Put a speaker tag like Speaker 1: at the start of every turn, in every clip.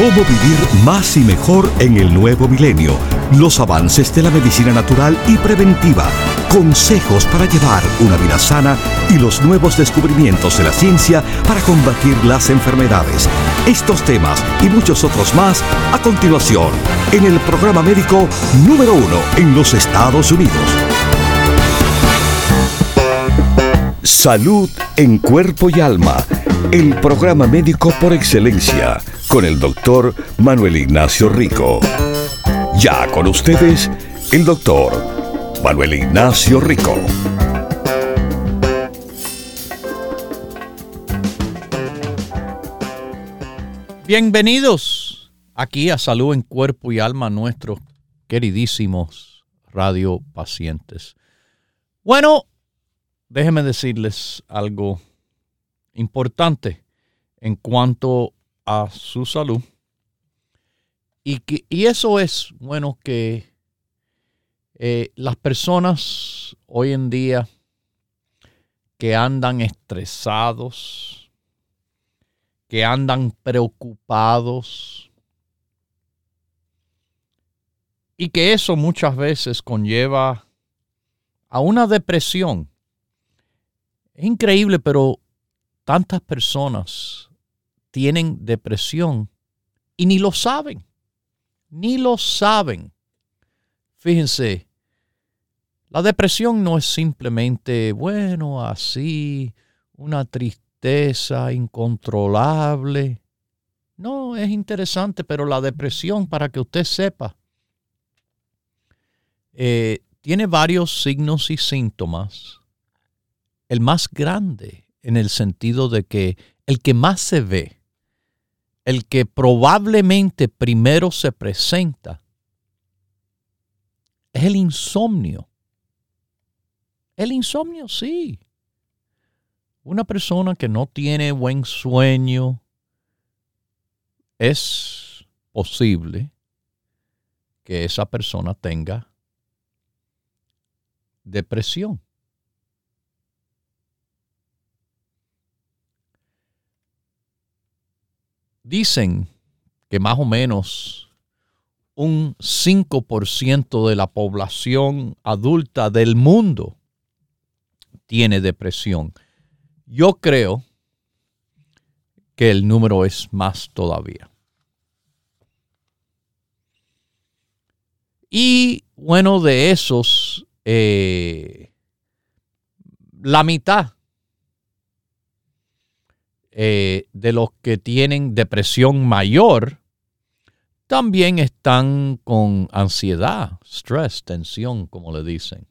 Speaker 1: Cómo vivir más y mejor en el nuevo milenio. Los avances de la medicina natural y preventiva. Consejos para llevar una vida sana y los nuevos descubrimientos de la ciencia para combatir las enfermedades. Estos temas y muchos otros más a continuación en el programa médico número 1 en los Estados Unidos. Salud en cuerpo y alma. El programa médico por excelencia con el doctor Manuel Ignacio Rico. Ya con ustedes, el doctor Manuel Ignacio Rico.
Speaker 2: Bienvenidos aquí a Salud en Cuerpo y Alma, nuestros queridísimos radiopacientes. Bueno, déjenme decirles algo importante en cuanto a su salud. Y eso es, bueno, que las personas hoy en día que andan estresados, que andan preocupados, y que eso muchas veces conlleva a una depresión. Es increíble, pero tantas personas tienen depresión y ni lo saben. Ni lo saben. Fíjense, la depresión no es simplemente, bueno, así, una tristeza incontrolable. No, es interesante, pero la depresión, para que usted sepa, tiene varios signos y síntomas. El más grande, en el sentido de que el que más se ve, el que probablemente primero se presenta, es el insomnio. El insomnio, sí. Una persona que no tiene buen sueño, es posible que esa persona tenga depresión. Dicen que más o menos un 5% de la población adulta del mundo tiene depresión. Yo creo que el número es más todavía. Y bueno, de esos, la mitad de los que tienen depresión mayor también están con ansiedad, stress, tensión, como le dicen.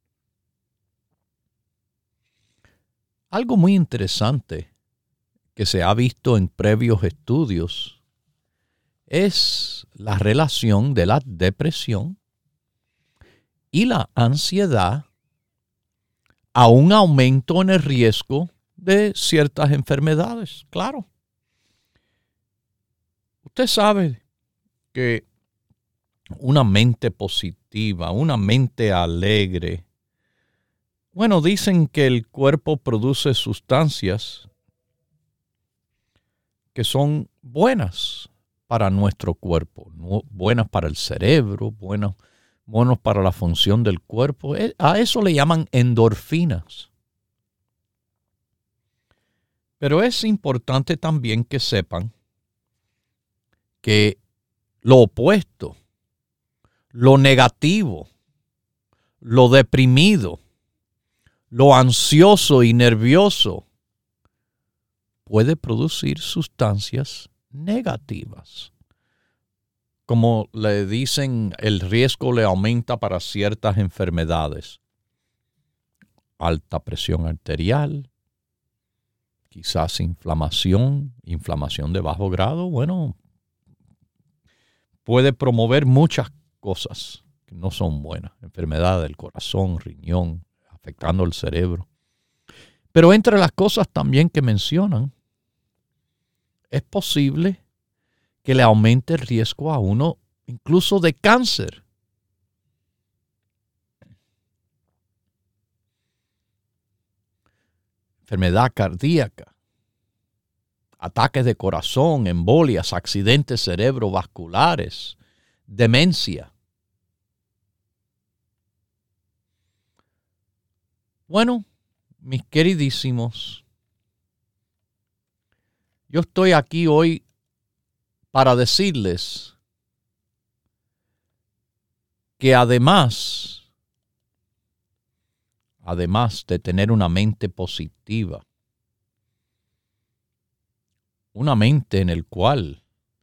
Speaker 2: Algo muy interesante que se ha visto en previos estudios es la relación de la depresión y la ansiedad a un aumento en el riesgo de ciertas enfermedades. Claro. Usted sabe que una mente positiva, una mente alegre, bueno, dicen que el cuerpo produce sustancias que son buenas para nuestro cuerpo, buenas para el cerebro, buenas para la función del cuerpo. A eso le llaman endorfinas. Pero es importante también que sepan que lo opuesto, lo negativo, lo deprimido, lo ansioso y nervioso puede producir sustancias negativas. Como le dicen, el riesgo le aumenta para ciertas enfermedades. Alta presión arterial, quizás inflamación de bajo grado, bueno, puede promover muchas cosas que no son buenas. Enfermedad del corazón, riñón, afectando el cerebro. Pero entre las cosas también que mencionan, es posible que le aumente el riesgo a uno incluso de cáncer. Enfermedad cardíaca, ataques de corazón, embolias, accidentes cerebrovasculares, demencia. Bueno, mis queridísimos, yo estoy aquí hoy para decirles que además de tener una mente positiva, una mente en el cual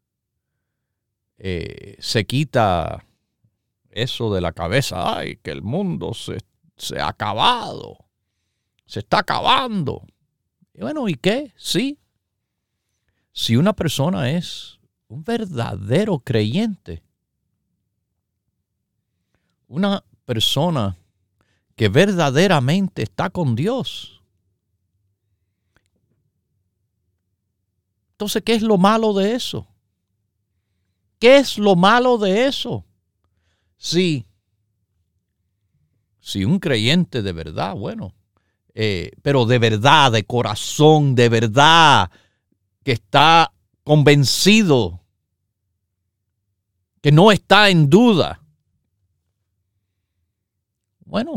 Speaker 2: se quita eso de la cabeza, ay, que el mundo se ha acabado, se está acabando. Y bueno, ¿y qué? Sí, si una persona es un verdadero creyente, una persona que verdaderamente está con Dios, entonces, ¿qué es lo malo de eso? ¿Qué es lo malo de eso? Si un creyente de verdad, bueno, pero de verdad, de corazón, de verdad, que está convencido, que no está en duda, bueno,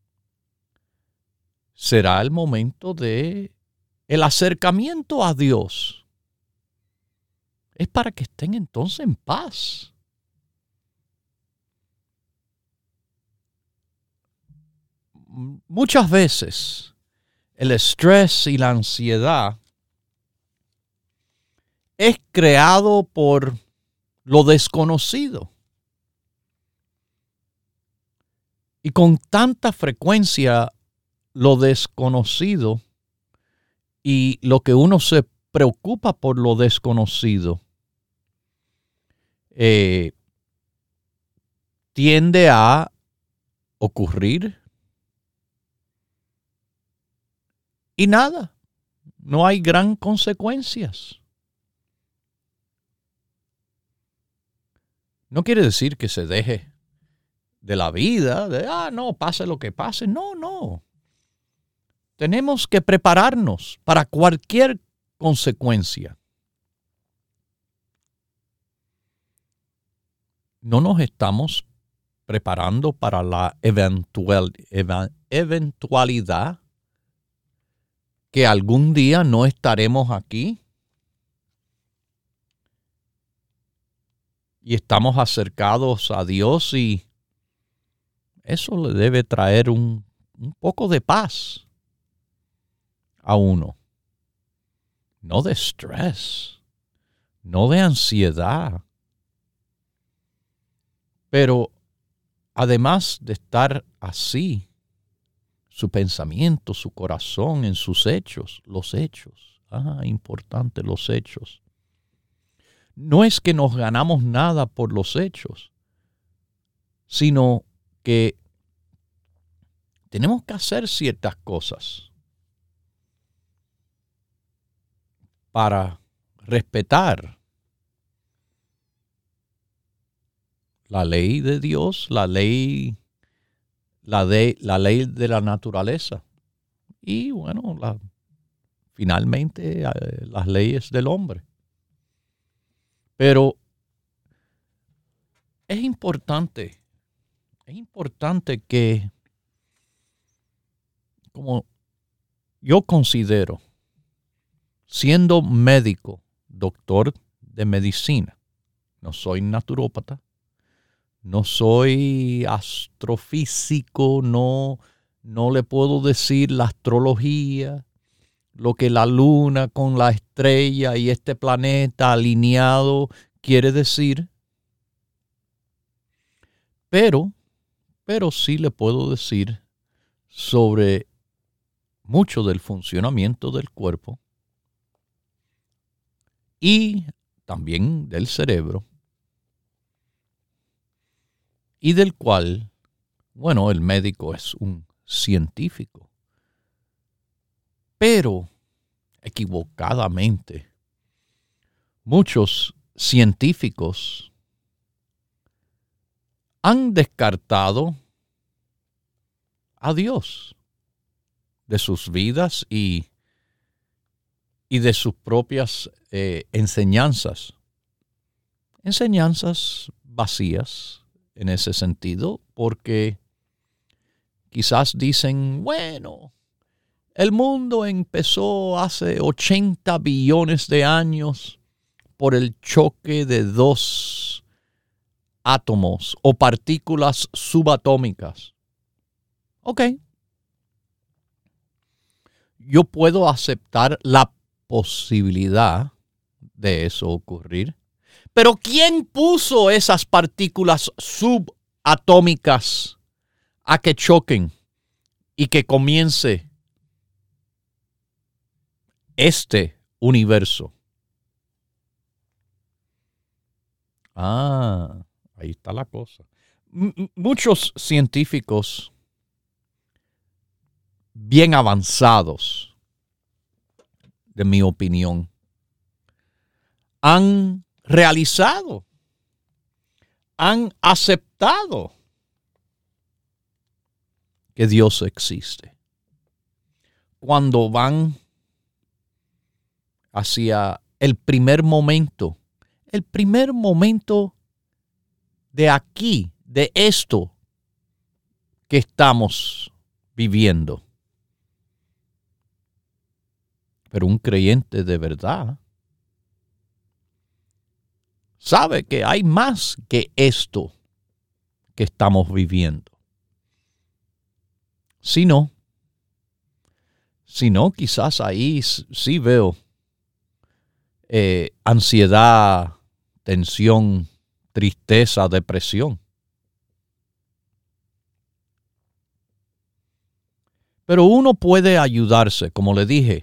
Speaker 2: será el momento de el acercamiento a Dios. Es para que estén entonces en paz. Muchas veces el estrés y la ansiedad es creado por lo desconocido. Y con tanta frecuencia lo desconocido y lo que uno se preocupa por lo desconocido tiende a ocurrir y nada, no hay gran consecuencias. No quiere decir que se deje de la vida, no, pase lo que pase. No. Tenemos que prepararnos para cualquier consecuencia. No nos estamos preparando para la eventualidad que algún día no estaremos aquí y estamos acercados a Dios, y eso le debe traer un poco de paz a uno. No de estrés, no de ansiedad. Pero además de estar así, su pensamiento, su corazón, en sus hechos, los hechos. Importante, los hechos. No es que nos ganamos nada por los hechos, sino que tenemos que hacer ciertas cosas para respetar la ley de Dios, la ley de la naturaleza y, bueno, finalmente las leyes del hombre. Pero es importante que, como yo considero, siendo médico, doctor de medicina, no soy naturópata, no soy astrofísico, no le puedo decir la astrología, lo que la luna con la estrella y este planeta alineado quiere decir. Pero sí le puedo decir sobre mucho del funcionamiento del cuerpo y también del cerebro, y del cual, bueno, el médico es un científico, pero equivocadamente muchos científicos han descartado a Dios de sus vidas y y de sus propias enseñanzas. Enseñanzas vacías en ese sentido, porque quizás dicen, bueno, el mundo empezó hace 80 billones de años por el choque de dos átomos o partículas subatómicas. Ok. Yo puedo aceptar la posibilidad de eso ocurrir. Pero ¿quién puso esas partículas subatómicas a que choquen y que comience este universo? Ahí está la cosa. Muchos científicos bien avanzados, de mi opinión, han realizado, han aceptado que Dios existe. Cuando van hacia el primer momento de aquí, de esto que estamos viviendo. Pero un creyente de verdad sabe que hay más que esto que estamos viviendo. Si no, quizás ahí sí veo ansiedad, tensión, tristeza, depresión. Pero uno puede ayudarse, como le dije,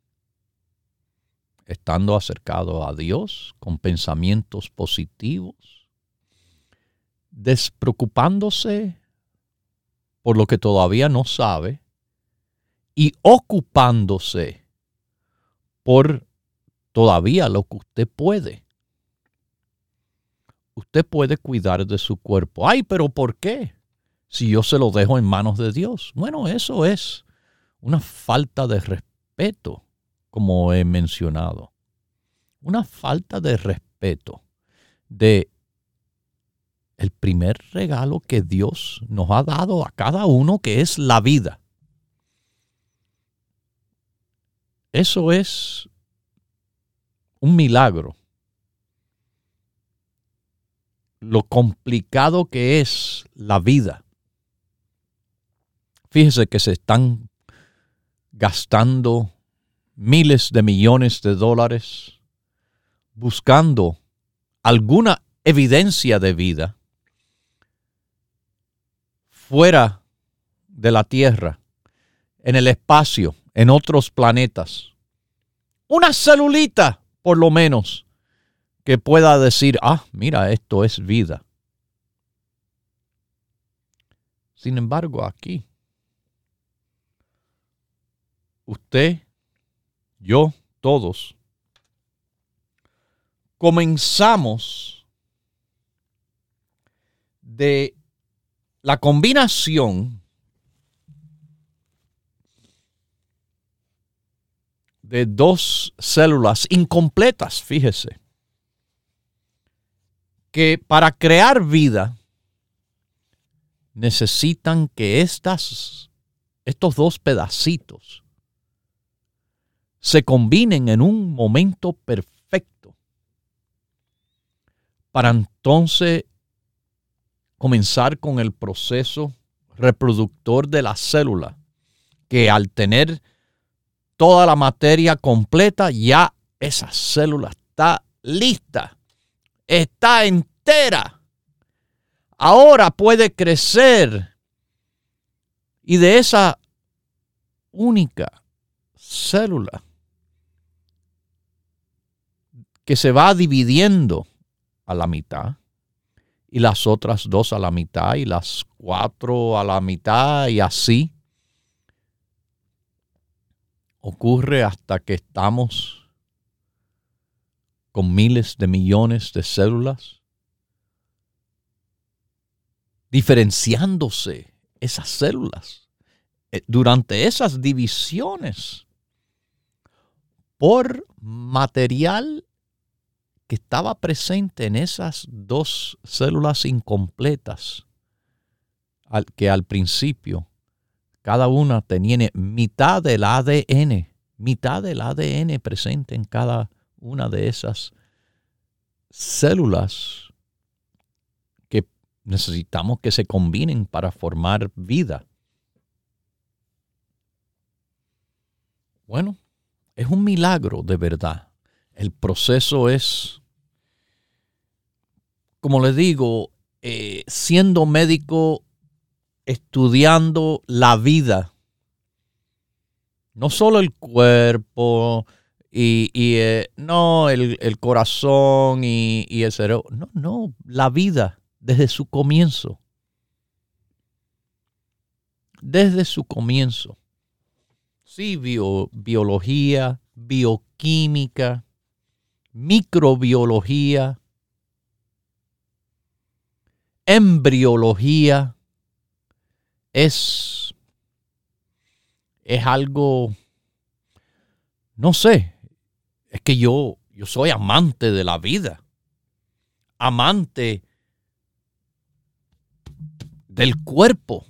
Speaker 2: estando acercado a Dios con pensamientos positivos, despreocupándose por lo que todavía no sabe y ocupándose por todavía lo que usted puede. Usted puede cuidar de su cuerpo. Ay, pero ¿por qué? Si yo se lo dejo en manos de Dios. Bueno, eso es una falta de respeto, como he mencionado. Una falta de respeto de el primer regalo que Dios nos ha dado a cada uno, que es la vida. Eso es un milagro. Lo complicado que es la vida. Fíjese que se están gastando miles de millones de dólares buscando alguna evidencia de vida fuera de la Tierra, en el espacio, en otros planetas. Una celulita, por lo menos, que pueda decir, mira, esto es vida. Sin embargo, aquí, usted, yo, todos, comenzamos de la combinación de dos células incompletas, fíjese, que para crear vida necesitan que estos dos pedacitos se combinen en un momento perfecto para entonces comenzar con el proceso reproductor de la célula, que al tener toda la materia completa, ya esa célula está lista, está entera. Ahora puede crecer, y de esa única célula que se va dividiendo a la mitad, y las otras dos a la mitad, y las 4 a la mitad, y así ocurre hasta que estamos con miles de millones de células, diferenciándose esas células. Durante esas divisiones por material que estaba presente en esas dos células incompletas, que al principio cada una tenía mitad del ADN presente en cada una de esas células que necesitamos que se combinen para formar vida. Bueno, es un milagro de verdad. El proceso es, como les digo, siendo médico, estudiando la vida, no solo el cuerpo no el corazón y el cerebro, no, la vida desde su comienzo. Desde su comienzo. Sí, biología, bioquímica, microbiología, embriología, es algo, no sé, es que yo soy amante de la vida, amante del cuerpo,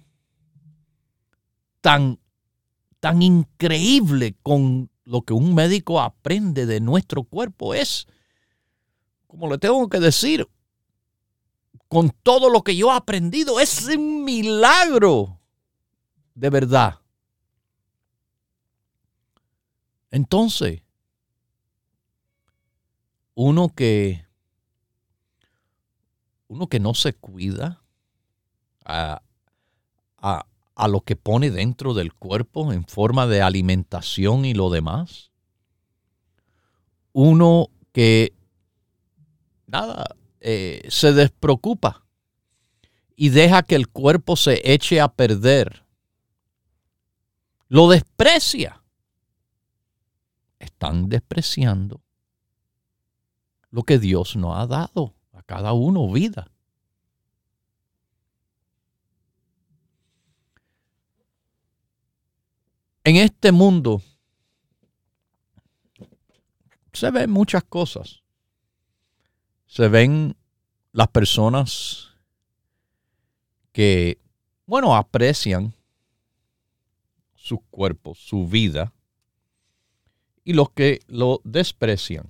Speaker 2: tan increíble con lo que un médico aprende de nuestro cuerpo. Es, como le tengo que decir, con todo lo que yo he aprendido, es un milagro de verdad. Entonces, uno que no se cuida a lo que pone dentro del cuerpo en forma de alimentación y lo demás. Uno que se despreocupa y deja que el cuerpo se eche a perder. Lo desprecia. Están despreciando lo que Dios nos ha dado a cada uno, vida. En este mundo se ven muchas cosas. Se ven las personas que, aprecian sus cuerpos, su vida, y los que lo desprecian.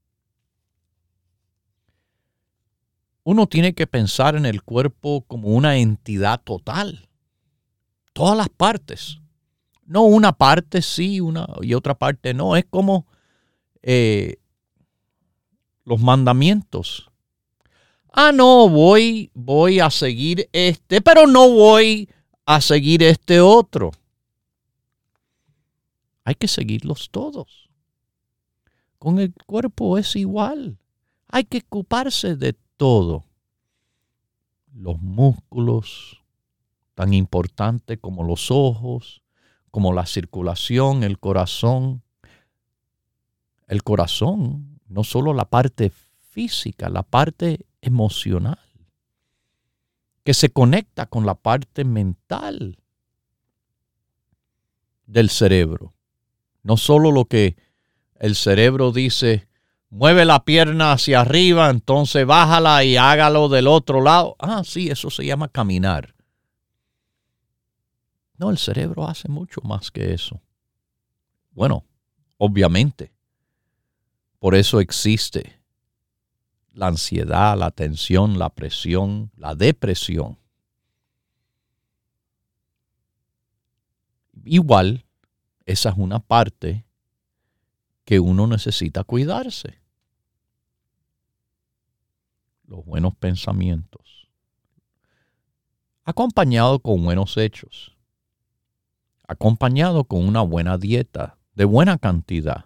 Speaker 2: Uno tiene que pensar en el cuerpo como una entidad total. Todas las partes. No una parte sí, una y otra parte no. Es como los mandamientos. No, voy a seguir pero no voy a seguir este otro. Hay que seguirlos todos. Con el cuerpo es igual. Hay que ocuparse de todo. Los músculos, tan importantes como los ojos, como la circulación, el corazón. El corazón, no solo la parte física, la parte emocional, que se conecta con la parte mental del cerebro. No solo lo que el cerebro dice, mueve la pierna hacia arriba, entonces bájala y hágalo del otro lado. Sí, eso se llama caminar. No, el cerebro hace mucho más que eso. Bueno, obviamente. Por eso existe la ansiedad, la tensión, la presión, la depresión. Igual, esa es una parte que uno necesita cuidarse. Los buenos pensamientos, acompañado con buenos hechos, acompañado con una buena dieta de buena cantidad,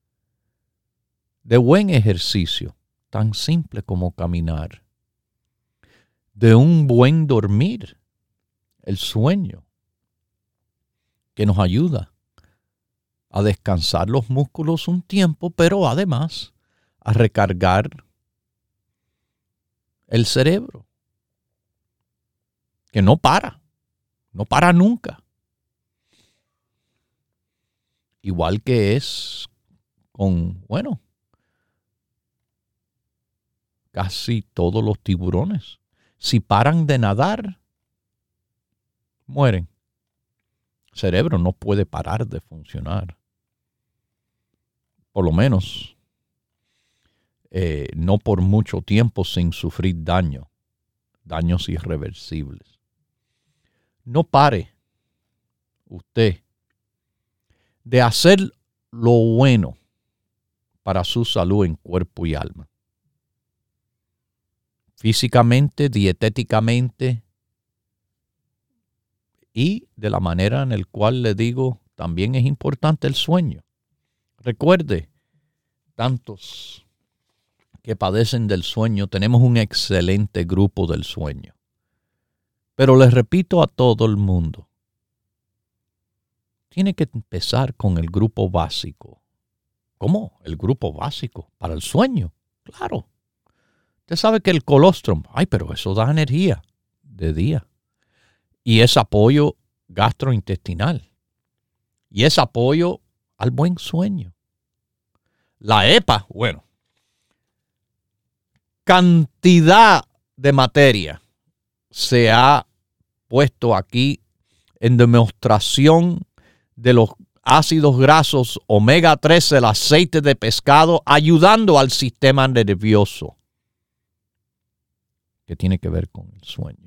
Speaker 2: de buen ejercicio, tan simple como caminar, de un buen dormir, el sueño, que nos ayuda a descansar los músculos un tiempo, pero además a recargar el cerebro, que no para nunca. Igual que es con, casi todos los tiburones. Si paran de nadar, mueren. El cerebro no puede parar de funcionar. Por lo menos, no por mucho tiempo sin sufrir daños irreversibles. No pare usted de hacer lo bueno para su salud en cuerpo y alma. Físicamente, dietéticamente y de la manera en la cual le digo, también es importante el sueño. Recuerde, tantos que padecen del sueño, tenemos un excelente grupo del sueño. Pero les repito a todo el mundo, tiene que empezar con el grupo básico. ¿Cómo? El grupo básico para el sueño. Claro. Usted sabe que el colostrum, pero eso da energía de día. Y es apoyo gastrointestinal. Y es apoyo al buen sueño. La EPA, cantidad de materia se ha puesto aquí en demostración de los ácidos grasos omega 3, el aceite de pescado, ayudando al sistema nervioso, que tiene que ver con el sueño.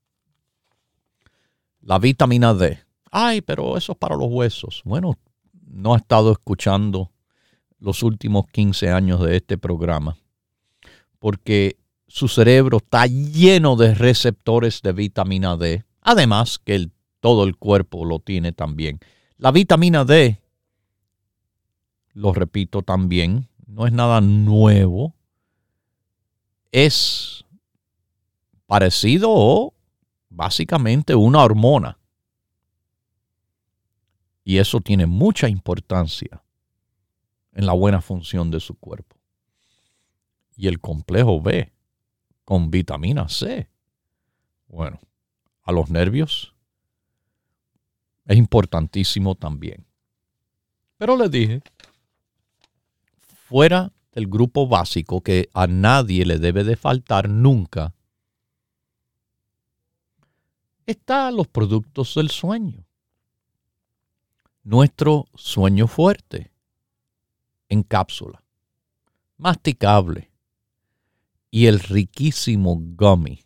Speaker 2: La vitamina D. Pero eso es para los huesos. No ha estado escuchando los últimos 15 años de este programa, porque su cerebro está lleno de receptores de vitamina D, además que todo el cuerpo lo tiene también. La vitamina D, lo repito también, no es nada nuevo, es parecido o básicamente una hormona. Y eso tiene mucha importancia en la buena función de su cuerpo. Y el complejo B con vitamina C, a los nervios es importantísimo también. Pero les dije, fuera del grupo básico que a nadie le debe de faltar nunca, están los productos del sueño. Nuestro sueño fuerte en cápsula, masticable, y el riquísimo gummy.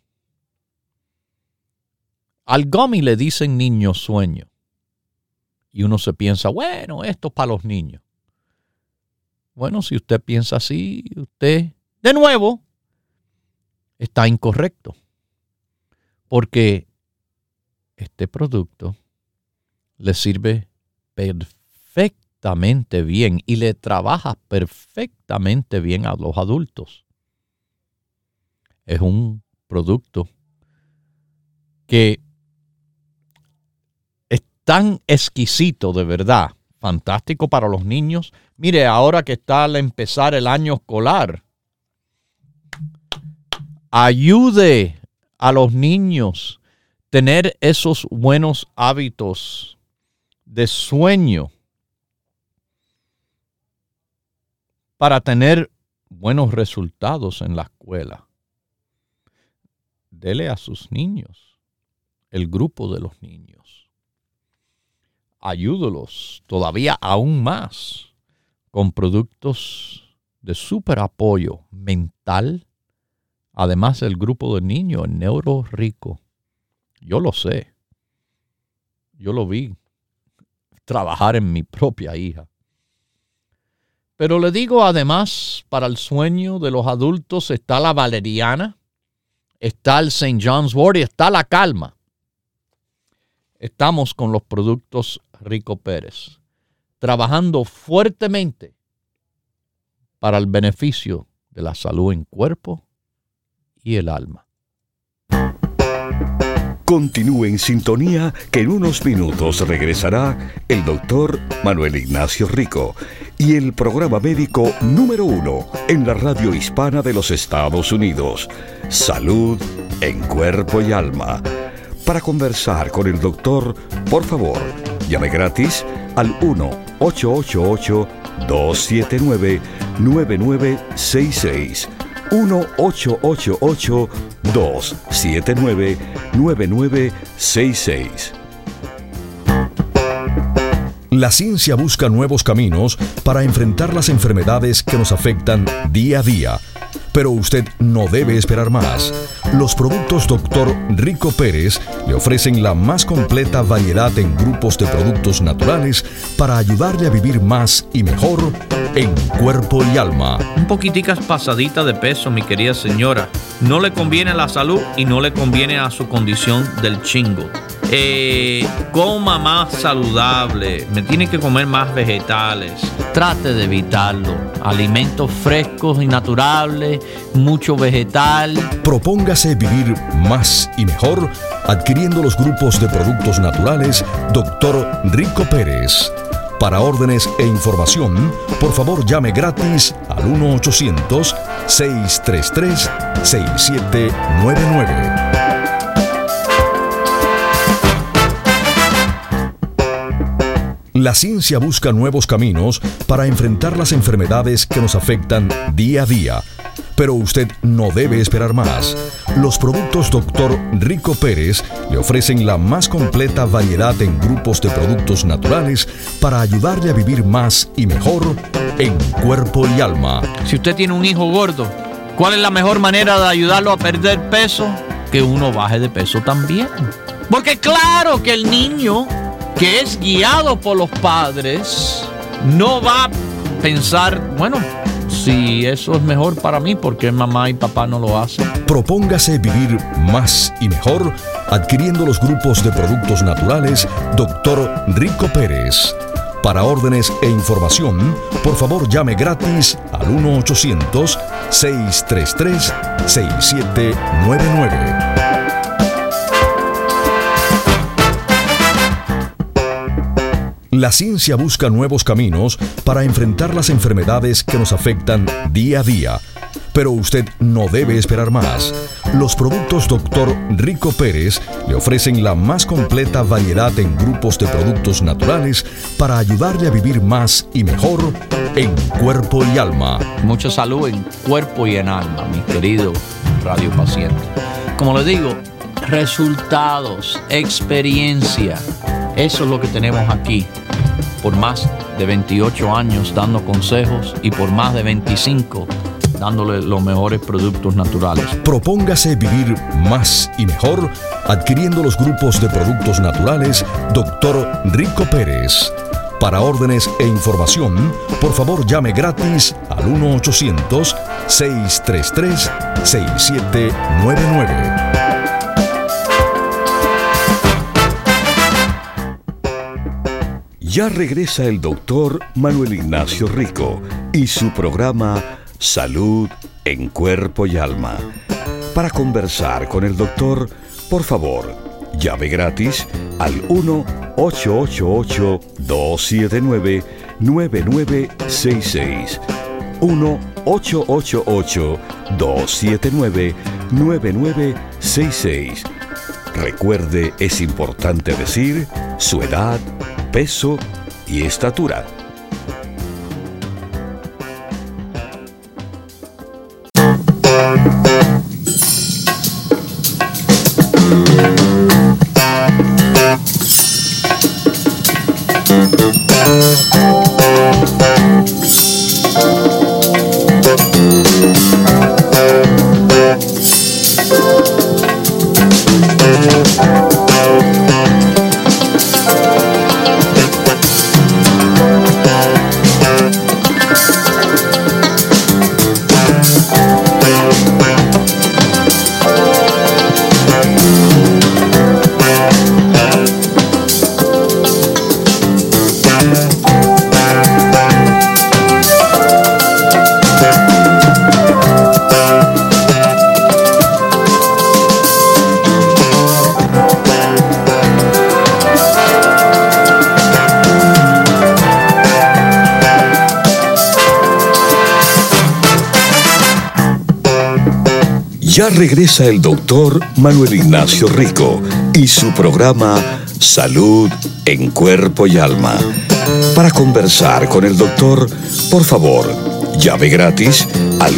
Speaker 2: Al gummy le dicen niño sueño. Y uno se piensa, esto es para los niños. Si usted piensa así, usted, de nuevo, está incorrecto. Porque este producto le sirve perfectamente bien y le trabaja perfectamente bien a los adultos. Es un producto que es tan exquisito, de verdad, fantástico para los niños. Mire, ahora que está al empezar el año escolar, ayude a los niños a tener esos buenos hábitos de sueño para tener buenos resultados en la escuela. Dele a sus niños el grupo de los niños. Ayúdelos todavía aún más con productos de súper apoyo mental. Además, el grupo de niños, el Neuro Rico. Yo lo sé. Yo lo vi trabajar en mi propia hija. Pero le digo, además, para el sueño de los adultos está la valeriana, está el St. John's Wort y está la calma. Estamos con los productos Rico Pérez, trabajando fuertemente para el beneficio de la salud en cuerpo y el alma.
Speaker 1: Continúe en sintonía que en unos minutos regresará el doctor Manuel Ignacio Rico y el programa médico número 1 en la radio hispana de los Estados Unidos, Salud en Cuerpo y Alma. Para conversar con el doctor, por favor, llame gratis al 1-888 1-888-279-9966. 1-888-279-9966. La ciencia busca nuevos caminos para enfrentar las enfermedades que nos afectan día a día. Pero usted no debe esperar más. Los productos Dr. Rico Pérez le ofrecen la más completa variedad en grupos de productos naturales para ayudarle a vivir más y mejor en cuerpo y alma.
Speaker 2: Un poquiticas pasadita de peso, mi querida señora. No le conviene a la salud y no le conviene a su condición del chingo. Coma más saludable, me tiene que comer más vegetales. Trate de evitarlo. Alimentos frescos y naturales, mucho vegetal.
Speaker 1: Propóngase vivir más y mejor adquiriendo los grupos de productos naturales Dr. Rico Pérez. Para órdenes e información, por favor llame gratis al 1-800-633-6799. La ciencia busca nuevos caminos para enfrentar las enfermedades que nos afectan día a día. Pero usted no debe esperar más. Los productos Dr. Rico Pérez le ofrecen la más completa variedad en grupos de productos naturales para ayudarle a vivir más y mejor en cuerpo y alma.
Speaker 2: Si usted tiene un hijo gordo, ¿cuál es la mejor manera de ayudarlo a perder peso? Que uno baje de peso también. Porque claro que el niño que es guiado por los padres no va a pensar, bueno, si eso es mejor para mí, ¿por qué mamá y papá no lo hacen?
Speaker 1: Propóngase vivir más y mejor adquiriendo los grupos de productos naturales Dr. Rico Pérez. Para órdenes e información, por favor llame gratis al 1-800-633-6799. La ciencia busca nuevos caminos para enfrentar las enfermedades que nos afectan día a día. Pero usted no debe esperar más. Los productos Dr. Rico Pérez le ofrecen la más completa variedad en grupos de productos naturales para ayudarle a vivir más y mejor en cuerpo y alma.
Speaker 2: Mucha salud en cuerpo y en alma, mi querido radiopaciente. Como les digo, resultados, experiencia, eso es lo que tenemos aquí. Por más de 28 años dando consejos y por más de 25 dándole los mejores productos naturales.
Speaker 1: Propóngase vivir más y mejor adquiriendo los grupos de productos naturales Dr. Rico Pérez. Para órdenes e información, por favor llame gratis al 1-800-633-6799. Ya regresa el doctor Manuel Ignacio Rico y su programa Salud en Cuerpo y Alma. Para conversar con el doctor, por favor, llame gratis al 1-888-279-9966. 1-888-279-9966. Recuerde, es importante decir su edad, peso y estatura. Ya regresa el doctor Manuel Ignacio Rico y su programa Salud en Cuerpo y Alma. Para conversar con el doctor, por favor, llame gratis al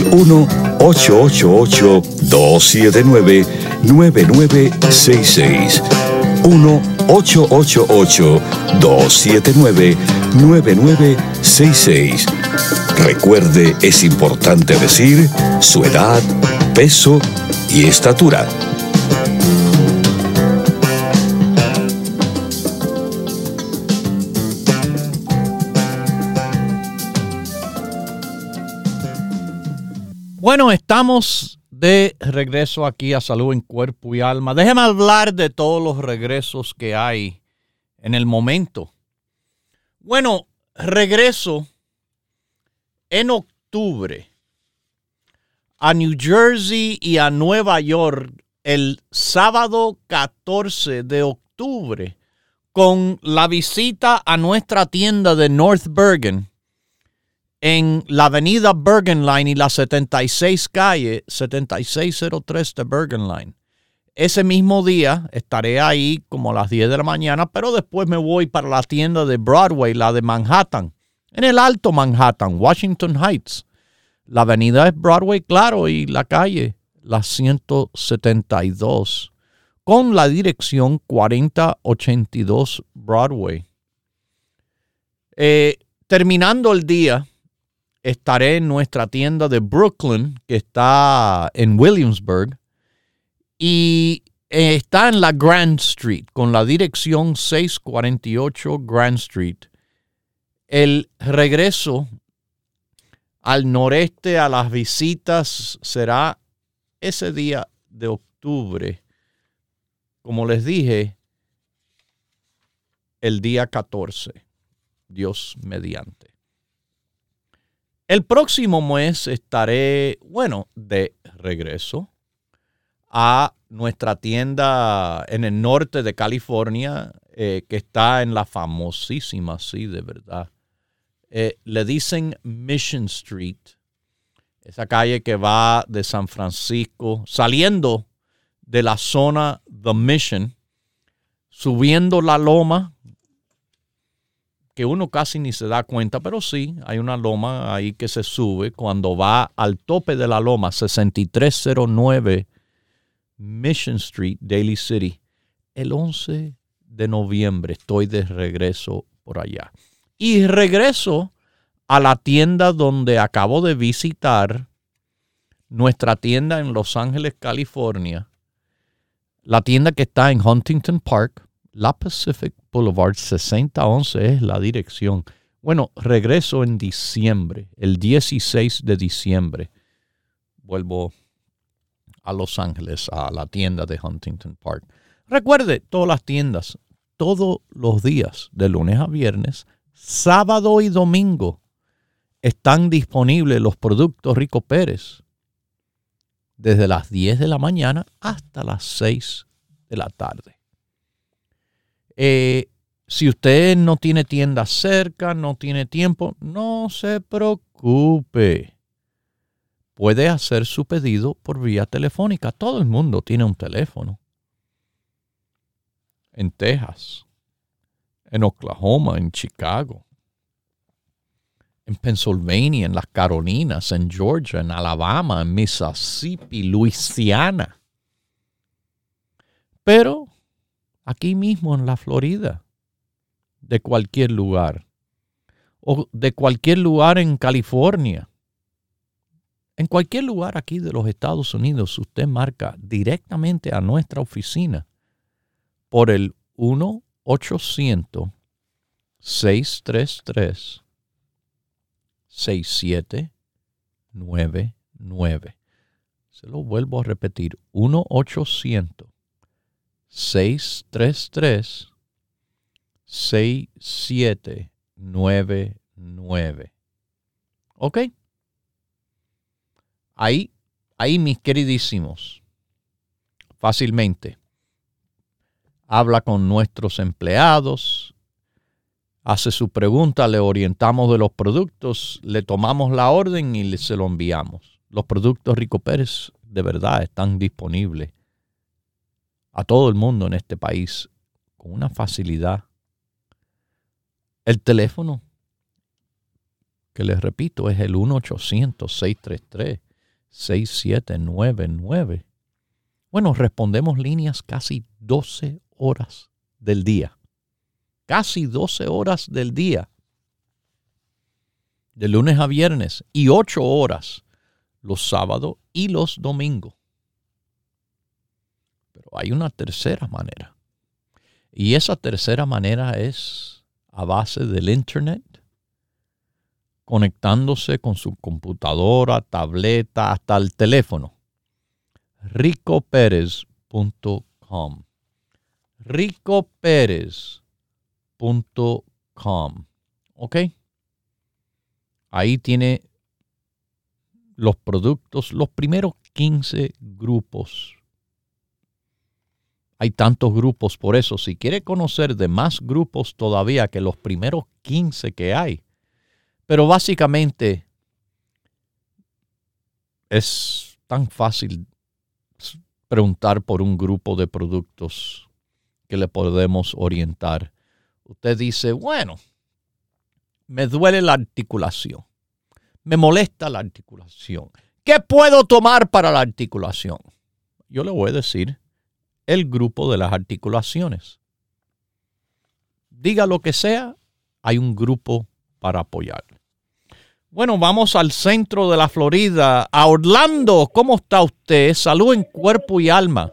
Speaker 1: 1-888-279-9966. 1-888-279-9966. Recuerde, es importante decir su edad, peso y estatura.
Speaker 2: Bueno, estamos de regreso aquí a Salud en Cuerpo y Alma. Déjeme hablar de todos los regresos que hay en el momento. Bueno, regreso en octubre a New Jersey y a Nueva York el sábado 14 de octubre con la visita a nuestra tienda de North Bergen en la avenida Bergen Line y la 76 calle, 7603 de Bergen Line. Ese mismo día estaré ahí como a las 10 de la mañana, pero después me voy para la tienda de Broadway, la de Manhattan, en el Alto Manhattan, Washington Heights. La avenida es Broadway, claro, y la calle, la 172, con la dirección 4082 Broadway. Terminando el día, estaré en nuestra tienda de Brooklyn, que está en Williamsburg, y está en la Grand Street, con la dirección 648 Grand Street. El regreso al noreste a las visitas será ese día de octubre. Como les dije, el día 14, Dios mediante. El próximo mes estaré, de regreso a nuestra tienda en el norte de California, que está en la famosísima, sí, de verdad. Le dicen Mission Street, esa calle que va de San Francisco, saliendo de la zona The Mission, subiendo la loma, que uno casi ni se da cuenta, pero sí, hay una loma ahí que se sube cuando va al tope de la loma, 6309 Mission Street, Daly City. El 11 de noviembre estoy de regreso por allá. Y regreso a la tienda donde acabo de visitar, nuestra tienda en Los Ángeles, California. La tienda que está en Huntington Park, la Pacific Boulevard, 6011 es la dirección. Bueno, regreso en diciembre, el 16 de diciembre. Vuelvo a Los Ángeles, a la tienda de Huntington Park. Recuerde, todas las tiendas, todos los días, de lunes a viernes, sábado y domingo, están disponibles los productos Rico Pérez. Desde las 10 de la mañana hasta las 6 de la tarde. Si usted no tiene tienda cerca, no tiene tiempo, no se preocupe. Puede hacer su pedido por vía telefónica. Todo el mundo tiene un teléfono. En Texas, en Oklahoma, en Chicago, en Pennsylvania, en las Carolinas, en Georgia, en Alabama, en Mississippi, Luisiana. Pero aquí mismo en la Florida, de cualquier lugar, o de cualquier lugar en California, en cualquier lugar aquí de los Estados Unidos, usted marca directamente a nuestra oficina por el 1-800-633-6799. Se lo vuelvo a repetir, 1-800-633-6799. ¿Ok? Ahí, mis queridísimos, fácilmente habla con nuestros empleados, hace su pregunta, le orientamos de los productos, le tomamos la orden y se lo enviamos. Los productos Rico Pérez de verdad están disponibles a todo el mundo en este país con una facilidad El teléfono, que les repito, es el 1-800-633-6799. Bueno, respondemos líneas casi 12 horas del día. Casi 12 horas del día. De lunes a viernes. Y 8 horas los sábados y los domingos. Pero hay una tercera manera. Y esa tercera manera es a base del internet, conectándose con su computadora, tableta, hasta el teléfono. ricoperez.com. ricoperez.com. ¿Ok? Ahí tiene los productos, los primeros 15 grupos. Hay tantos grupos, por eso, si quiere conocer de más grupos todavía que los primeros 15 que hay. Pero básicamente es tan fácil preguntar por un grupo de productos que le podemos orientar. Usted dice, bueno, me duele la articulación, me molesta la articulación. ¿Qué puedo tomar para la articulación? Yo le voy a decir el grupo de las articulaciones. Diga lo que sea, hay un grupo para apoyar. Bueno, vamos al centro de la Florida, a Orlando. ¿Cómo está usted? Salud en cuerpo y alma.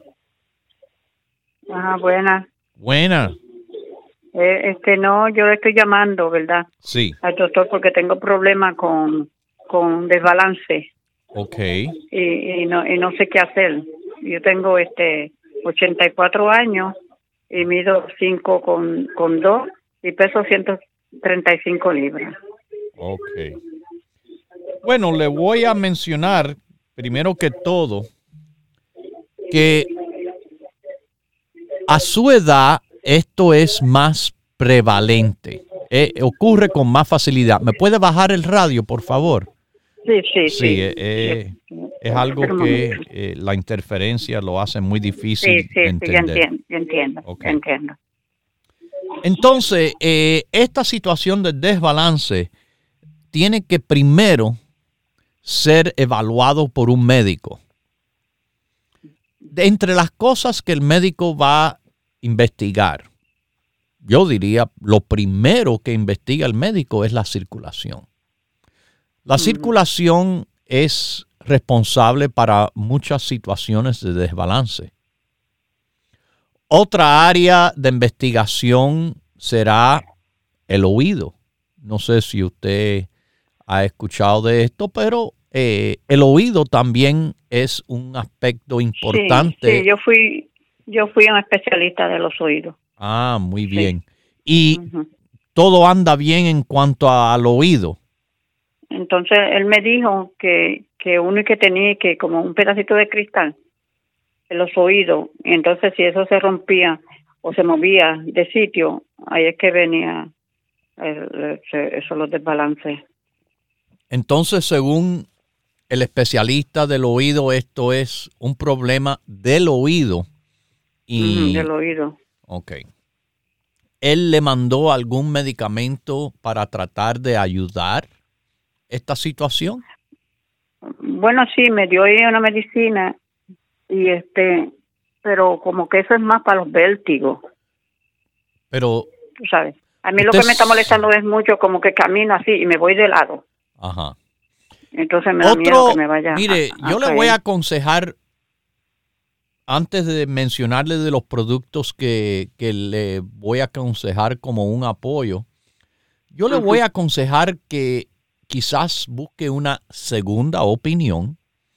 Speaker 3: Buenas.
Speaker 2: Buena.
Speaker 3: No, yo le estoy llamando, ¿verdad?
Speaker 2: Sí.
Speaker 3: Al doctor porque tengo problemas con desbalance.
Speaker 2: Ok.
Speaker 3: Y no sé qué hacer. Yo tengo 84 años y mido 5'2" y peso 135 libras.
Speaker 2: Ok. Bueno, le voy a mencionar, primero que todo, que a su edad esto es más prevalente. Ocurre con más facilidad. ¿Me puede bajar el radio, por favor?
Speaker 3: Sí.
Speaker 2: Es algo que la interferencia lo hace muy difícil de entender.
Speaker 3: Sí, entiendo.
Speaker 2: Okay.
Speaker 3: Entiendo.
Speaker 2: Entonces, esta situación de desbalance tiene que primero ser evaluado por un médico. De entre las cosas que el médico va a investigar, yo diría lo primero que investiga el médico es la circulación. La circulación es responsable para muchas situaciones de desbalance. Otra área de investigación será el oído. No sé si usted ha escuchado de esto, pero el oído también es un aspecto importante.
Speaker 3: Sí, yo fui un especialista de los oídos.
Speaker 2: Ah, muy bien. Y todo anda bien en cuanto al oído.
Speaker 3: Entonces él me dijo que uno que tenía que como un pedacito de cristal en los oídos, y entonces si eso se rompía o se movía de sitio, ahí es que venía eso, los desbalances.
Speaker 2: Entonces, según el especialista del oído, esto es un problema del oído.
Speaker 3: Del oído.
Speaker 2: Ok. ¿Él le mandó algún medicamento para tratar de ayudar esta situación?
Speaker 3: Bueno, sí, me dio una medicina y pero como que eso es más para los vértigos.
Speaker 2: Pero
Speaker 3: tú sabes, a mí lo que me está molestando es mucho como que camino así y me voy de lado.
Speaker 2: Ajá.
Speaker 3: Entonces me da miedo que me vaya.
Speaker 2: Mire, yo le voy a aconsejar, antes de mencionarle de los productos que le voy a aconsejar como un apoyo, yo le voy a aconsejar que quizás busque una segunda opinión.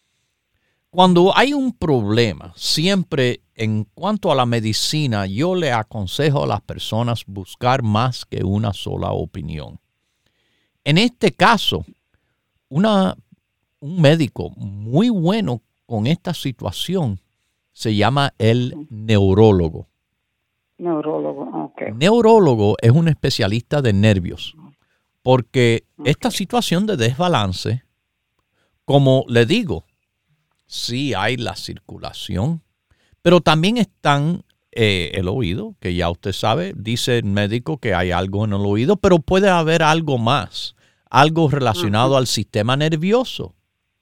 Speaker 2: Cuando hay un problema, siempre en cuanto a la medicina, yo le aconsejo a las personas buscar más que una sola opinión. En este caso, un médico muy bueno con esta situación se llama el neurólogo.
Speaker 3: Ok.
Speaker 2: Neurólogo es un especialista de nervios, porque esta situación de desbalance, como le digo, sí hay la circulación, pero también están El oído, que ya usted sabe, dice el médico que hay algo en el oído, pero puede haber algo más, algo relacionado al sistema nervioso.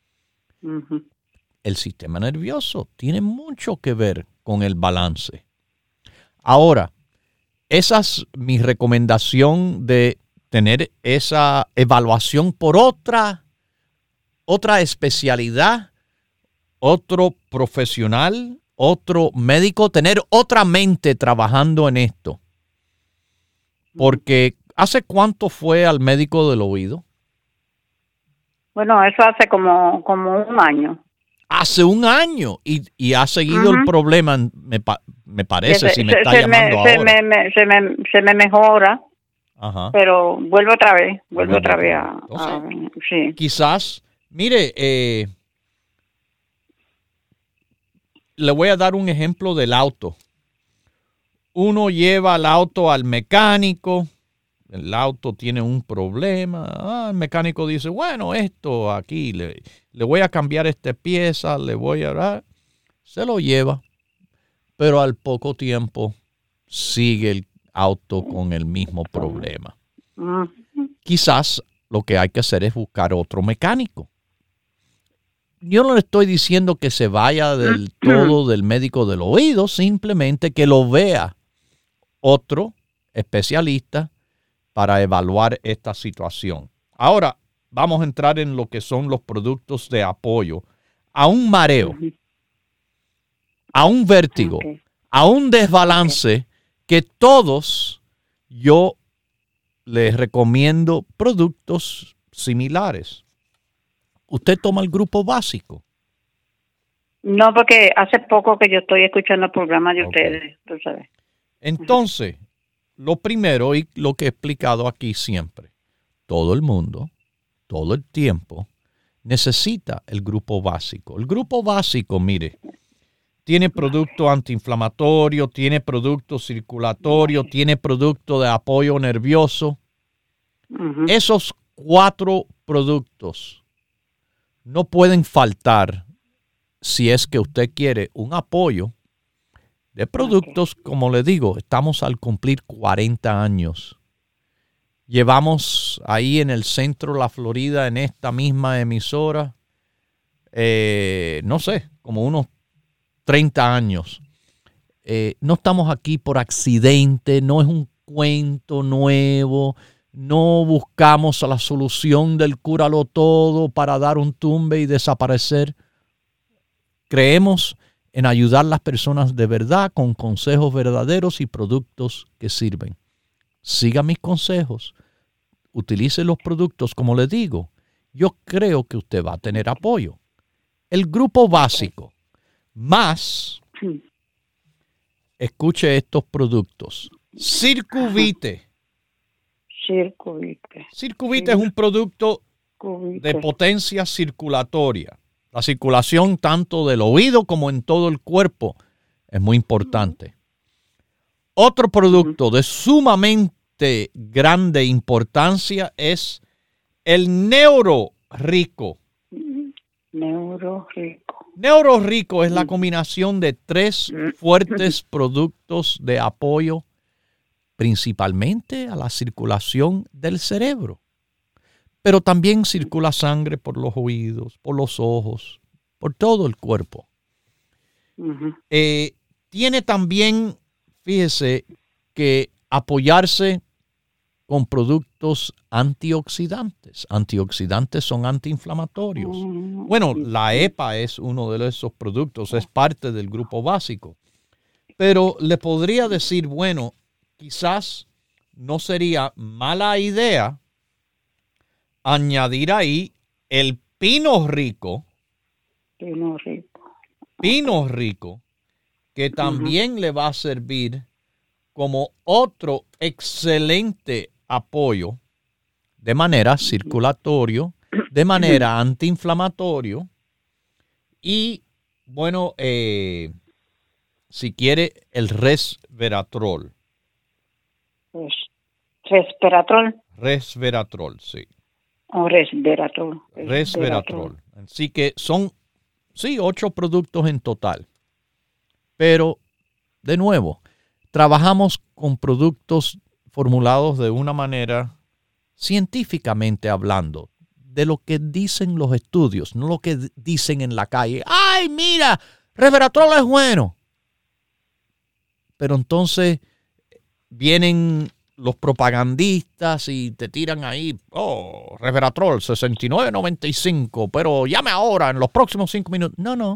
Speaker 2: El sistema nervioso tiene mucho que ver con el balance. Ahora, esa es mi recomendación de tener esa evaluación por otra especialidad, otro profesional, otro médico, tener otra mente trabajando en esto. Porque ¿hace cuánto fue al médico del oído?
Speaker 3: Bueno, eso hace como un año.
Speaker 2: Hace un año y ha seguido el problema, me parece, si me está llamando ahora.
Speaker 3: Se me mejora,
Speaker 2: Ajá.
Speaker 3: pero vuelvo otra vez sí.
Speaker 2: Quizás, mire, le voy a dar un ejemplo del auto. Uno lleva el auto al mecánico, el auto tiene un problema, el mecánico dice, bueno, esto aquí, le voy a cambiar esta pieza, le voy a dar, se lo lleva, pero al poco tiempo sigue el auto con el mismo problema. Quizás lo que hay que hacer es buscar otro mecánico. Yo no le estoy diciendo que se vaya del todo del médico del oído, simplemente que lo vea otro especialista para evaluar esta situación. Ahora vamos a entrar en lo que son los productos de apoyo a un mareo, a un vértigo, a un desbalance que todos yo les recomiendo productos similares. ¿Usted toma el grupo básico?
Speaker 3: No, porque hace poco que yo estoy escuchando el programa de ustedes, tú sabes.
Speaker 2: Entonces, lo primero y lo que he explicado aquí siempre, todo el mundo, todo el tiempo, necesita el grupo básico. El grupo básico, mire, tiene producto antiinflamatorio, tiene producto circulatorio, tiene producto de apoyo nervioso. Esos 4 productos no pueden faltar si es que usted quiere un apoyo de productos, como le digo, estamos al cumplir 40 años. Llevamos ahí en el centro de la Florida, en esta misma emisora, no sé, como unos 30 años. No estamos aquí por accidente, no es un cuento nuevo, no buscamos la solución del cúralo todo para dar un tumbe y desaparecer. Creemos en ayudar a las personas de verdad con consejos verdaderos y productos que sirven. Siga mis consejos, utilice los productos como le digo. Yo creo que usted va a tener apoyo. El grupo básico, más, escuche estos productos. Circuvite. Circuvite es un producto de potencia circulatoria. La circulación tanto del oído como en todo el cuerpo es muy importante. Otro producto de sumamente grande importancia es el NeuroRico. NeuroRico es la combinación de 3 fuertes productos de apoyo principalmente a la circulación del cerebro. Pero también circula sangre por los oídos, por los ojos, por todo el cuerpo. Tiene también, fíjese, que apoyarse con productos antioxidantes. Antioxidantes son antiinflamatorios. Bueno, la EPA es uno de esos productos, es parte del grupo básico. Pero le podría decir, bueno, quizás no sería mala idea añadir ahí el pino rico, que también le va a servir como otro excelente apoyo de manera circulatorio, de manera antiinflamatorio y, bueno, si quiere, el resveratrol. Resveratrol, sí. Resveratrol. Así que son, sí, 8 productos en total. Pero, de nuevo, trabajamos con productos formulados de una manera científicamente hablando, de lo que dicen los estudios, no lo que dicen en la calle. ¡Ay, mira! Resveratrol es bueno. Pero entonces vienen los propagandistas y te tiran ahí, resveratrol 69.95, pero llame ahora en los próximos 5 minutos. No.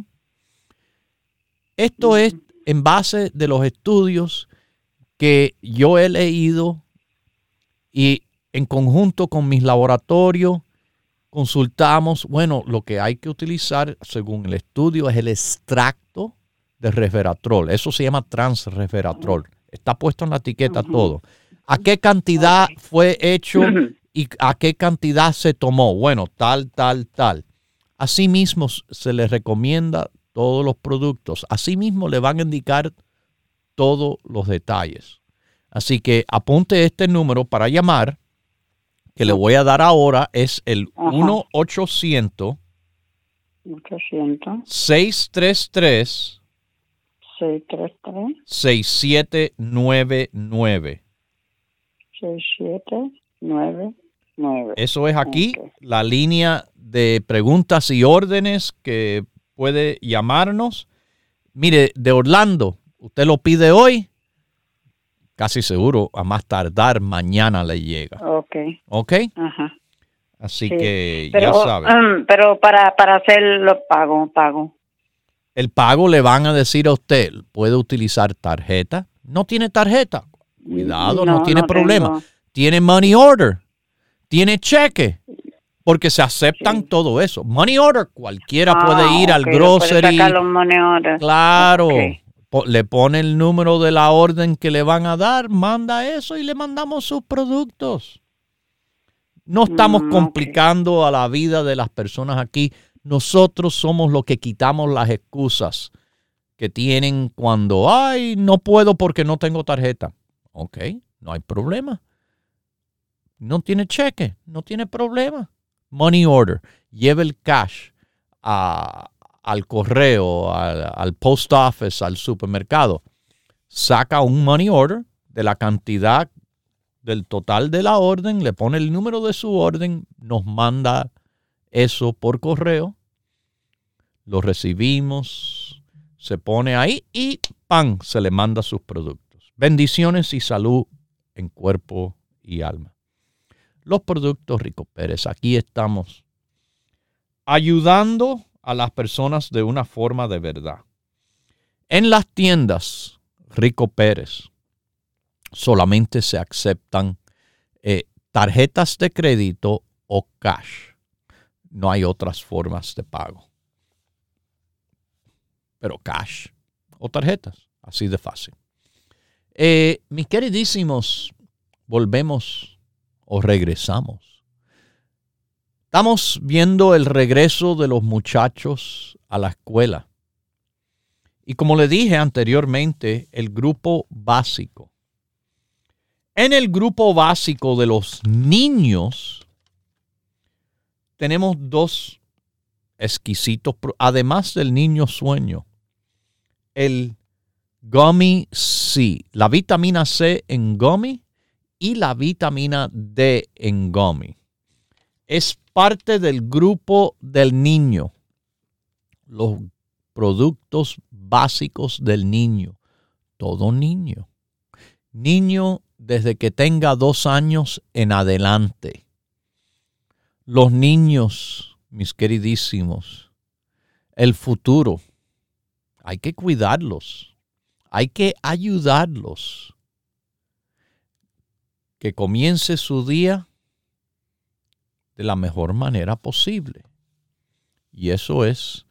Speaker 2: Esto es en base de los estudios que yo he leído y en conjunto con mis laboratorios consultamos. Bueno, lo que hay que utilizar según el estudio es el extracto de resveratrol. Eso se llama transresveratrol. Está puesto en la etiqueta todo. ¿A qué cantidad fue hecho y a qué cantidad se tomó? Bueno, tal. Asimismo, se les recomienda todos los productos. Asimismo, le van a indicar todos los detalles. Así que apunte este número para llamar, que le voy a dar ahora. Es el 1-800-633 6799.
Speaker 3: 6799.
Speaker 2: Eso es aquí, la línea de preguntas y órdenes que puede llamarnos. Mire, de Orlando, usted lo pide hoy, casi seguro, a más tardar mañana le llega. ¿Ok?
Speaker 3: Ajá.
Speaker 2: Así que
Speaker 3: pero,
Speaker 2: ya sabe.
Speaker 3: Pero para hacer los pago.
Speaker 2: El pago le van a decir a usted, ¿puede utilizar tarjeta? ¿No tiene tarjeta? Cuidado, no tiene problema.
Speaker 3: Tengo.
Speaker 2: Tiene money order, tiene cheque, porque se aceptan todo eso. Money order, cualquiera puede ir al grocery.
Speaker 3: Puede sacar los money order.
Speaker 2: Claro, le pone el número de la orden que le van a dar, manda eso y le mandamos sus productos. No estamos complicando a la vida de las personas aquí. Nosotros somos los que quitamos las excusas que tienen cuando, no puedo porque no tengo tarjeta. Ok, no hay problema. No tiene cheque, no tiene problema. Money order, lleve el cash al correo, al post office, al supermercado. Saca un money order de la cantidad del total de la orden, le pone el número de su orden, nos manda eso por correo, lo recibimos, se pone ahí y ¡pam! Se le manda sus productos. Bendiciones y salud en cuerpo y alma. Los productos Rico Pérez, aquí estamos ayudando a las personas de una forma de verdad. En las tiendas Rico Pérez solamente se aceptan tarjetas de crédito o cash. No hay otras formas de pago. Pero cash o tarjetas, así de fácil. Mis queridísimos, volvemos o regresamos. Estamos viendo el regreso de los muchachos a la escuela. Y como le dije anteriormente, el grupo básico. En el grupo básico de los niños, tenemos 2 exquisitos, además del niño sueño. El Gummy C, la vitamina C en Gummy y la vitamina D en Gummy. Es parte del grupo del niño. Los productos básicos del niño. Todo niño. Niño desde que tenga 2 años en adelante. Los niños, mis queridísimos, el futuro. Hay que cuidarlos. Hay que ayudarlos. Que comience su día de la mejor manera posible. Y eso es,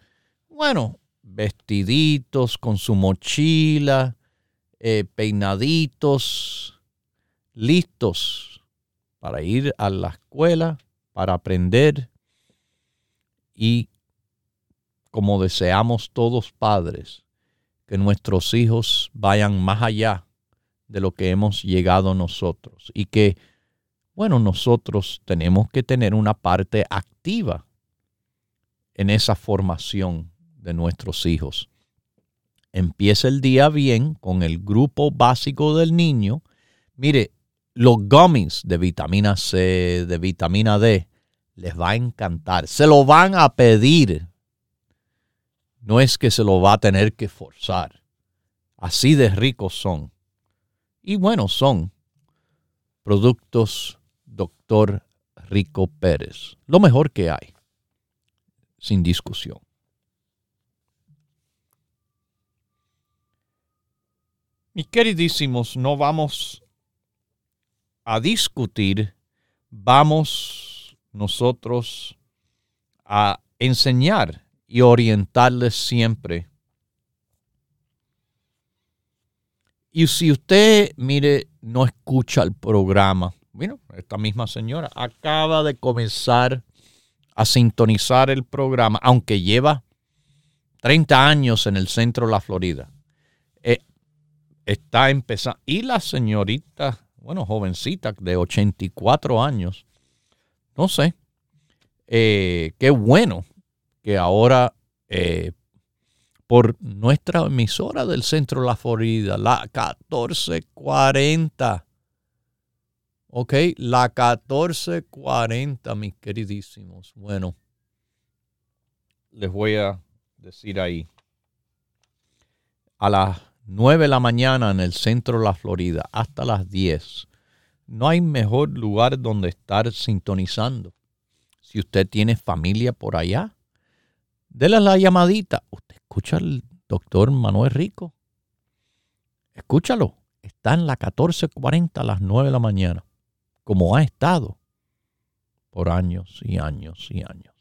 Speaker 2: vestiditos con su mochila, peinaditos, listos para ir a la escuela, para aprender. Y como deseamos todos padres, que nuestros hijos vayan más allá de lo que hemos llegado nosotros. Y que, nosotros tenemos que tener una parte activa en esa formación de nuestros hijos. empiece el día bien con el grupo básico del niño. Mire, los gummies de vitamina C, de vitamina D, les va a encantar. Se lo van a pedir. No es que se lo va a tener que forzar. Así de ricos son. Y bueno, son productos Dr. Rico Pérez. Lo mejor que hay, sin discusión. Mis queridísimos, no vamos a discutir, vamos nosotros a enseñar y orientarles siempre. Y si usted, mire, no escucha el programa, bueno, esta misma señora acaba de comenzar a sintonizar el programa, aunque lleva 30 años en el centro de la Florida. Está empezando. Y la señorita, bueno, jovencita de 84 años, no sé, qué bueno que ahora por nuestra emisora del centro de la Florida, la 1440, ok, la 1440, mis queridísimos. Bueno, les voy a decir ahí, a las 9 de la mañana en el centro de la Florida, hasta las 10. No hay mejor lugar donde estar sintonizando. Si usted tiene familia por allá, déle la llamadita. Usted escucha al doctor Manuel Rico. Escúchalo. Está en la 1440 a las 9 de la mañana, como ha estado por años y años y años.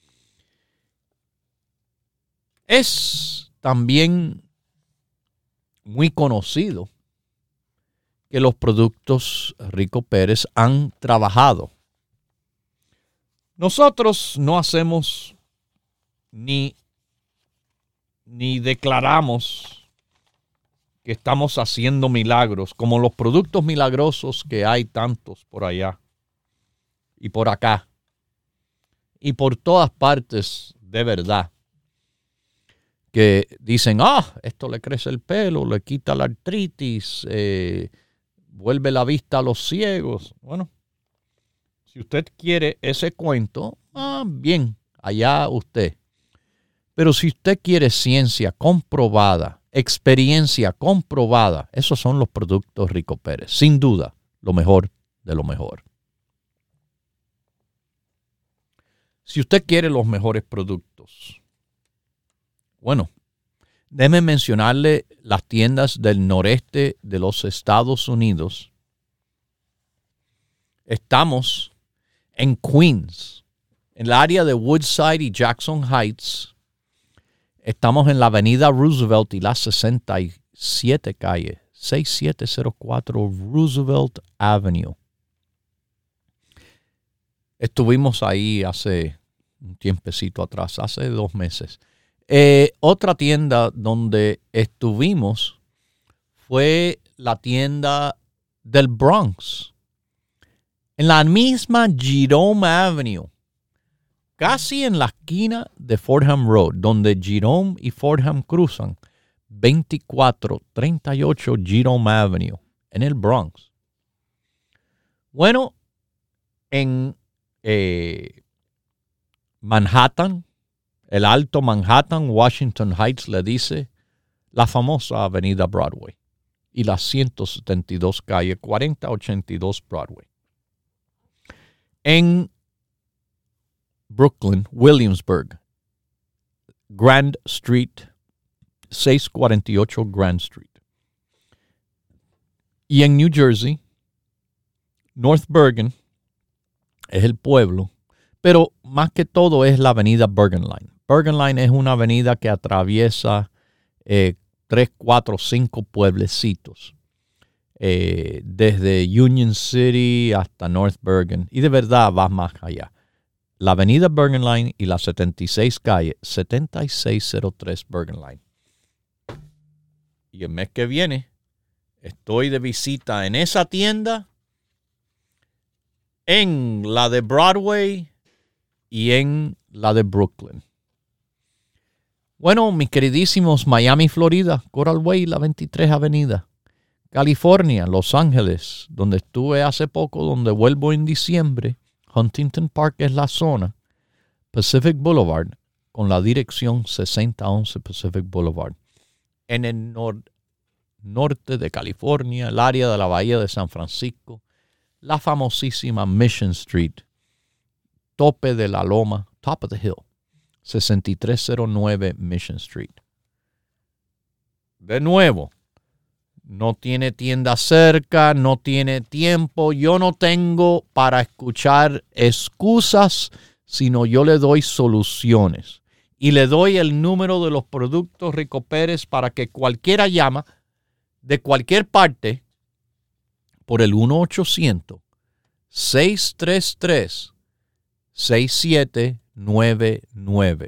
Speaker 2: Es también muy conocido que los productos Rico Pérez han trabajado. Nosotros no hacemos ni declaramos que estamos haciendo milagros, como los productos milagrosos que hay tantos por allá y por acá y por todas partes, de verdad, que dicen, esto le crece el pelo, le quita la artritis, vuelve la vista a los ciegos. Bueno, si usted quiere ese cuento, bien, allá usted. Pero si usted quiere ciencia comprobada, experiencia comprobada, esos son los productos Rico Pérez. Sin duda, lo mejor de lo mejor. Si usted quiere los mejores productos, bueno, déjeme mencionarle las tiendas del noreste de los Estados Unidos. Estamos en Queens, en el área de Woodside y Jackson Heights. Estamos en la avenida Roosevelt y la 67 calle, 6704 Roosevelt Avenue. Estuvimos ahí hace un tiempecito atrás, hace 2 meses. Otra tienda donde estuvimos fue la tienda del Bronx, en la misma Jerome Avenue, casi en la esquina de Fordham Road, donde Jerome y Fordham cruzan, 2438 Jerome Avenue, en el Bronx. Bueno, en Manhattan, el Alto Manhattan, Washington Heights, le dice la famosa avenida Broadway y la 172 calle 4082 Broadway. En Brooklyn, Williamsburg, Grand Street, 648 Grand Street. Y en New Jersey, North Bergen es el pueblo, pero más que todo es la avenida Bergen Line. Bergen Line es una avenida que atraviesa 3, 4, 5 pueblecitos, desde Union City hasta North Bergen, y de verdad va más allá. La avenida Bergen Line y la 76 calle, 7603 Bergen Line. Y el mes que viene estoy de visita en esa tienda, en la de Broadway y en la de Brooklyn. Bueno, mis queridísimos, Miami, Florida, Coral Way, la 23 Avenida. California, Los Ángeles, donde estuve hace poco, donde vuelvo en diciembre. Huntington Park es la zona. Pacific Boulevard, con la dirección 6011 Pacific Boulevard. En el norte de California, el área de la Bahía de San Francisco, la famosísima Mission Street, tope de la loma, top of the hill, 6309 Mission Street. De nuevo, no tiene tienda cerca, no tiene tiempo. Yo no tengo para escuchar excusas, sino yo le doy soluciones. Y le doy el número de los productos Rico Pérez para que cualquiera llama de cualquier parte por el 1-800-633-6799.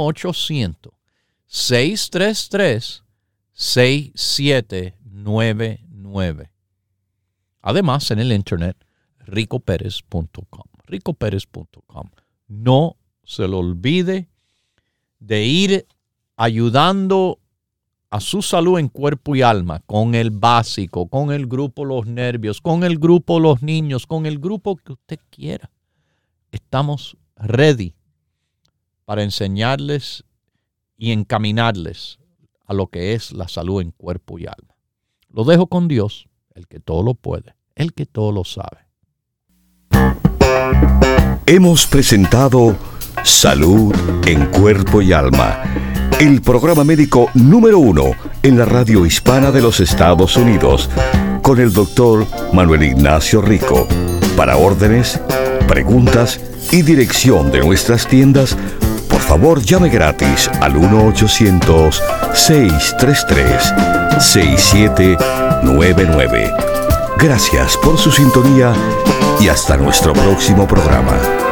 Speaker 2: 1-800-633-6799. Además, en el internet, ricopérez.com. ricopérez.com. No se lo olvide de ir ayudando a su salud en cuerpo y alma, con el básico, con el grupo Los Nervios, con el grupo Los Niños, con el grupo que usted quiera. Estamos ready para enseñarles y encaminarles a lo que es la salud en cuerpo y alma. Lo dejo con Dios, el que todo lo puede, el que todo lo sabe.
Speaker 1: Hemos presentado Salud en Cuerpo y Alma, el programa médico número 1 en la radio hispana de los Estados Unidos, con el doctor Manuel Ignacio Rico. Para órdenes, preguntas y dirección de nuestras tiendas, por favor llame gratis al 1-800-633-6799. Gracias por su sintonía y hasta nuestro próximo programa.